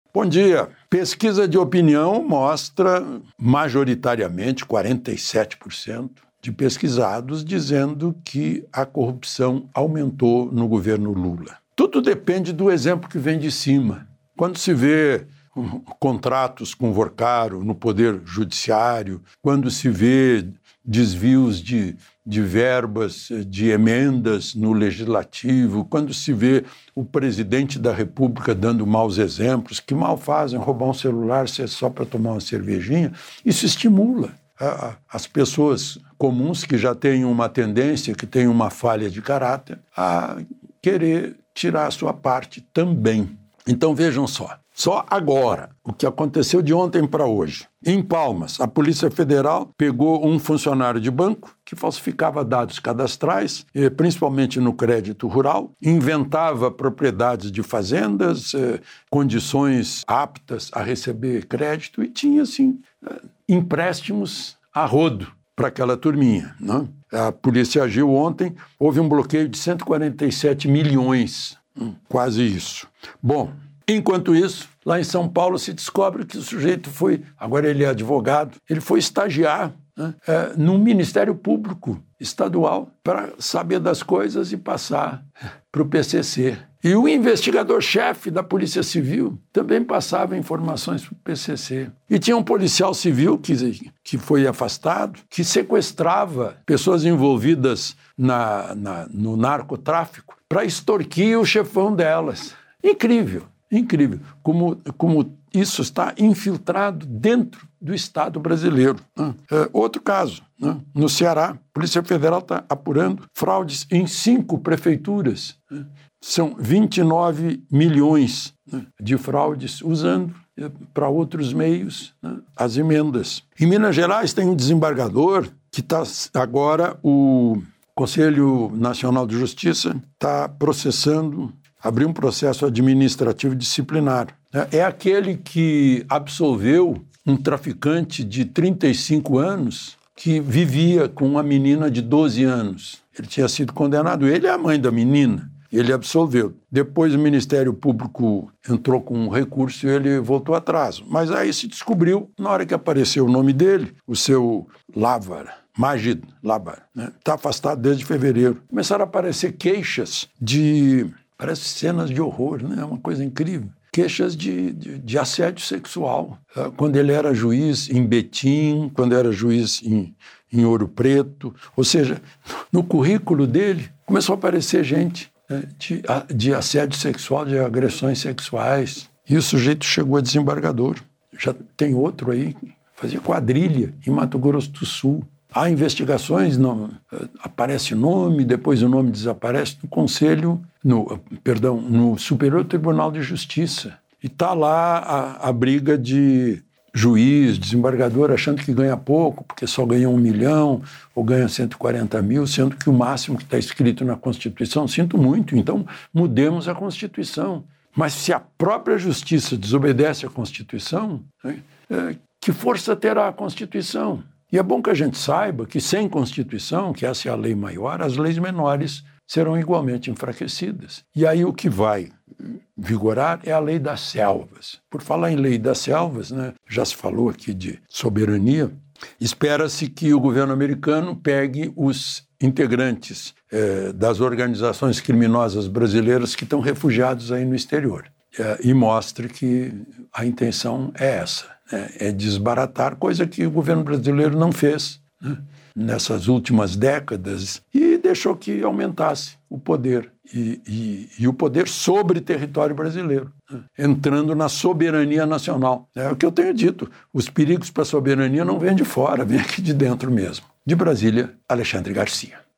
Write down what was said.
Bom dia. Pesquisa de opinião mostra majoritariamente 47% de pesquisados dizendo que a corrupção aumentou no governo Lula. Tudo depende do exemplo que vem de cima. Quando se vê contratos com Vorcaro no Poder Judiciário, quando se vê desvios de verbas, de emendas no Legislativo, quando se vê o presidente da República dando maus exemplos, que mal fazem roubar um celular se é só para tomar uma cervejinha, isso estimula as pessoas comuns que já têm uma tendência, que têm uma falha de caráter, a querer tirar a sua parte também. Então vejam só agora, o que aconteceu de ontem para hoje. Em Palmas, a Polícia Federal pegou um funcionário de banco que falsificava dados cadastrais, principalmente no crédito rural, inventava propriedades de fazendas, condições aptas a receber crédito e tinha, assim, empréstimos a rodo para aquela turminha, né? A polícia agiu ontem, houve um bloqueio de 147 milhões, quase isso. Bom, enquanto isso, lá em São Paulo se descobre que o sujeito agora ele é advogado, ele foi estagiar, né, no Ministério Público Estadual para saber das coisas e passar para o PCC. E o investigador-chefe da Polícia Civil também passava informações para o PCC. E tinha um policial civil que foi afastado, que sequestrava pessoas envolvidas no narcotráfico para extorquir o chefão delas. Incrível. Incrível como isso está infiltrado dentro do Estado brasileiro. Outro caso, né? No Ceará, a Polícia Federal está apurando fraudes em 5 prefeituras. São 29 milhões, né, de fraudes usando para outros meios, né, as emendas. Em Minas Gerais tem um desembargador que está agora, o Conselho Nacional de Justiça está processando, abriu um processo administrativo disciplinar. É aquele que absolveu um traficante de 35 anos que vivia com uma menina de 12 anos. Ele tinha sido condenado, ele é a mãe da menina, ele absolveu. Depois o Ministério Público entrou com um recurso e ele voltou atrás. Mas aí se descobriu, na hora que apareceu o nome dele, o seu Magid Labar, né, está afastado desde fevereiro. Começaram a aparecer queixas parece cenas de horror, né? É uma coisa incrível. Queixas de assédio sexual. Quando ele era juiz em Betim, quando era juiz em Ouro Preto. Ou seja, no currículo dele começou a aparecer gente, né, de assédio sexual, de agressões sexuais. E o sujeito chegou a desembargador. Já tem outro aí, fazia quadrilha em Mato Grosso do Sul. Há investigações, aparece o nome, depois o nome desaparece no Superior Tribunal de Justiça. E está lá a briga de juiz, desembargador, achando que ganha pouco, porque só ganha 1 milhão ou ganha 140 mil, sendo que o máximo que está escrito na Constituição, sinto muito, então mudemos a Constituição. Mas se a própria Justiça desobedece à Constituição, que força terá a Constituição? E é bom que a gente saiba que sem Constituição, que essa é a lei maior, as leis menores serão igualmente enfraquecidas. E aí o que vai vigorar é a lei das selvas. Por falar em lei das selvas, né, já se falou aqui de soberania, espera-se que o governo americano pegue os integrantes das organizações criminosas brasileiras que estão refugiados aí no exterior e mostre que a intenção é essa. É desbaratar, coisa que o governo brasileiro não fez, né, nessas últimas décadas e deixou que aumentasse o poder e o poder sobre território brasileiro, né, entrando na soberania nacional. É o que eu tenho dito, os perigos para a soberania não vêm de fora, vêm aqui de dentro mesmo. De Brasília, Alexandre Garcia.